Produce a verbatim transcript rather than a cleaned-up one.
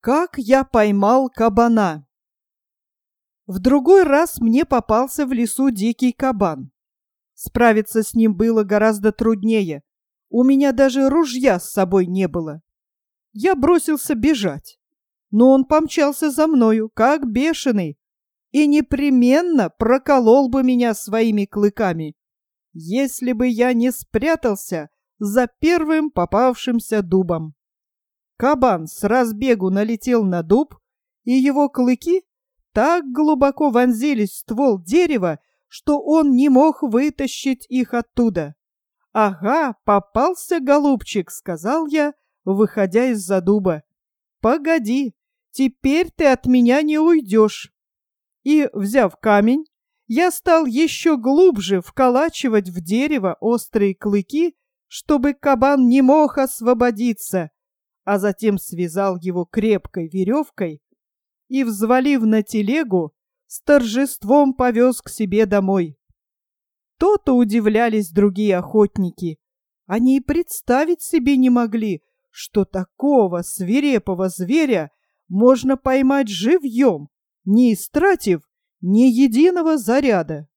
Как я поймал кабана. В другой раз мне попался в лесу дикий кабан. Справиться с ним было гораздо труднее. У меня даже ружья с собой не было. Я бросился бежать, но он помчался за мною, как бешеный, и непременно проколол бы меня своими клыками, если бы я не спрятался за первым попавшимся дубом. Кабан с разбегу налетел на дуб, и его клыки так глубоко вонзились в ствол дерева, что он не мог вытащить их оттуда. «Ага, попался, голубчик», — сказал я, выходя из-за дуба. «Погоди, теперь ты от меня не уйдешь». И, взяв камень, я стал еще глубже вколачивать в дерево острые клыки, чтобы кабан не мог освободиться, а затем связал его крепкой веревкой и, взвалив на телегу, с торжеством повез к себе домой. То-то удивлялись другие охотники. Они и представить себе не могли, что такого свирепого зверя можно поймать живьем, не истратив ни единого заряда.